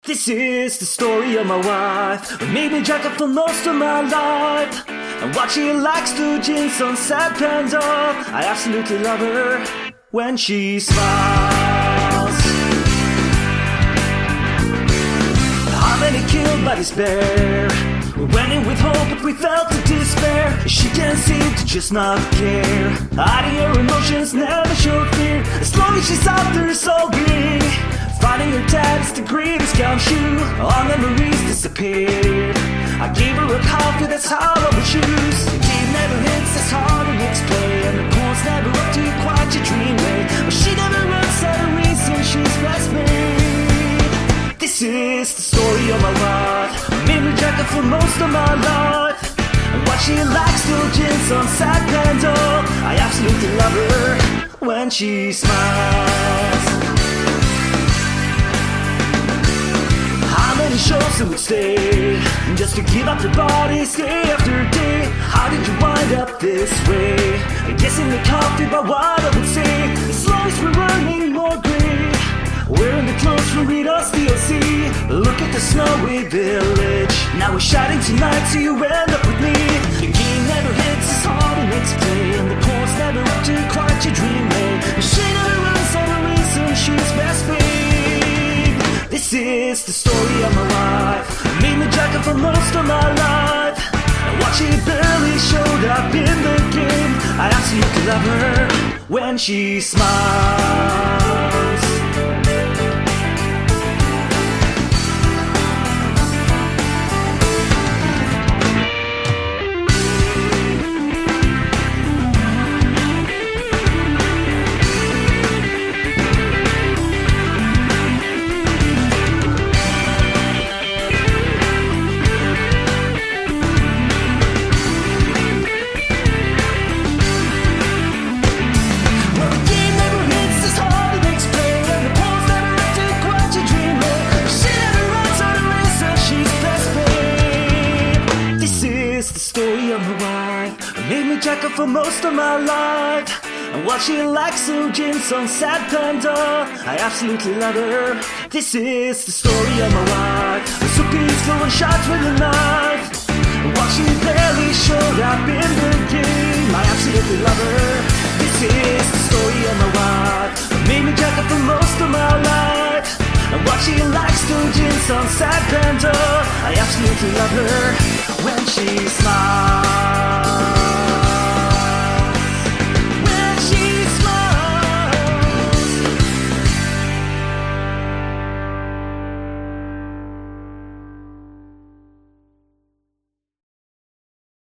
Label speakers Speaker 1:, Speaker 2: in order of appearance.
Speaker 1: This is the story of my wife, who made me jack up for most of my life. And what she likes to jeans on sad pants off. I absolutely love her when she smiles. How many killed by despair? We went in with hope but we felt the despair. She can't seem to just not care. Hiding her emotions, never showed fear. As long as she's out there, it's all green. Finding her dad is the greatest gumshoe. All memories disappeared. I gave her a coffee, that's how I would choose. The game never hits, that's hard to explain. And the point's never up to quite your dream way. But she never runs out of reason, she's best made. This is the story of my life. I made me jacket for most of my life. And what she likes to jeans on sad pants. I absolutely love her when she smiles. Many shows that would stay just to give up your bodies day after day. How did you wind up this way? Guessing the coffee by what I would say. As long as we're running more gray, wearing the clothes from Rita's DLC. Look at the snowy village. Now we're shouting tonight so you end up with me. The game never hits, it's hard to explain. The point's never up to quite your dream way. She never runs out of reason, she's best paid. This is the story of my life. I made me jacket for most of my life. And what she barely showed up in the game. I absolutely love her when she smiles. Jacket for most of my life. And what she likes to jeans on sad panda. I absolutely love her. This is the story of my life. So please go and shots with a knife. And what she barely showed up in the game. I absolutely love her. This is the story of my wife. Made me jacket for most of my life. And what she likes to jeans on sad panda. I absolutely love her when she smiles.